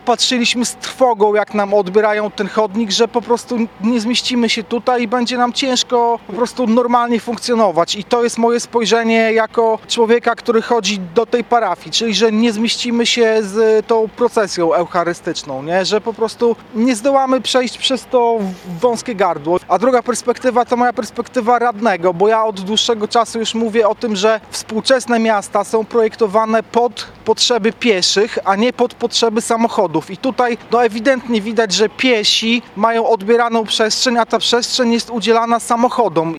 Patrzyliśmy z trwogą, jak nam odbierają ten chodnik, że po prostu nie zmieścimy się tutaj i będzie nam ciężko po prostu normalnie funkcjonować. I to jest moje spojrzenie jako człowieka, który chodzi do tej parafii, czyli że nie zmieścimy się z tą procesją eucharystyczną, nie? Że po prostu nie zdołamy przejść przez to wąskie gardło. A druga perspektywa to moja perspektywa radnego, bo ja od dłuższego czasu już mówię o tym, że współczesne miasta są projektowane pod potrzeby pieszych, a nie pod potrzeby samochodów. I tutaj ewidentnie widać, że piesi mają odbieraną przestrzeń, a ta przestrzeń jest udzielana samochodom.